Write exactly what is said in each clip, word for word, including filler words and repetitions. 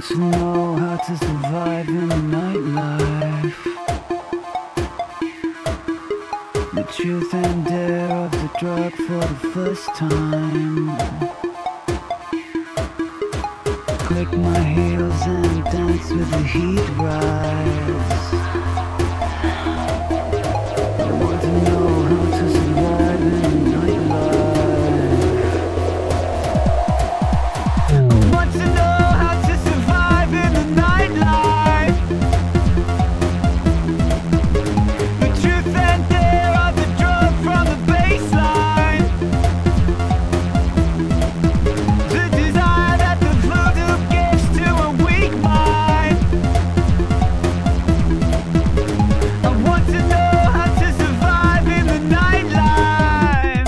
to know how to survive in the nightlife. The truth and dare of the drug for the first time. Click my heels and dance with the heat rise. I want to know how to survive in the nightlife. I want to know how to survive in the nightlife. The truth and dare of the drug from the baseline. The desire that the voodoo gives to a weak mind. I want to know how to survive in the nightlife.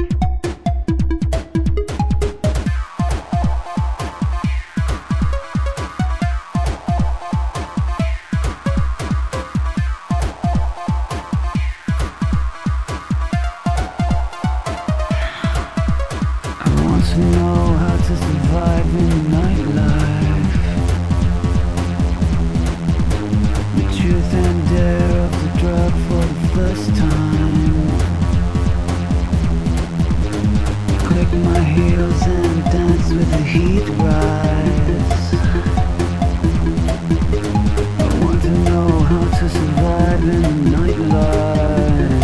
I want to know how to survive in the nightlife. The truth and dare of the drug for the first time. Click my heels and dance with the heat rise. I want to know how to survive in the nightlife.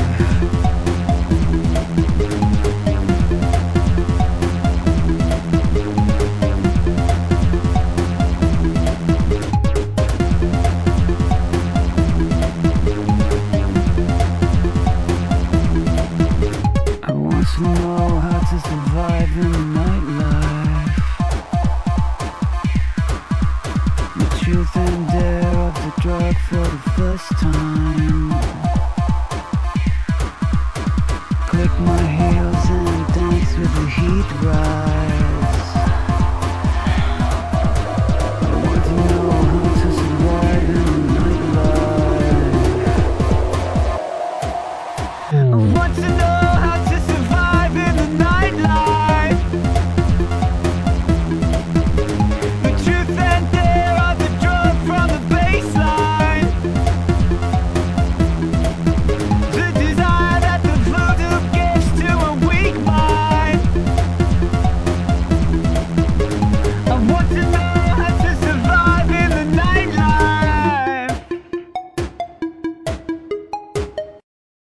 I want to know how to survive in the nightlife. The truth and dare of the drug for the first time.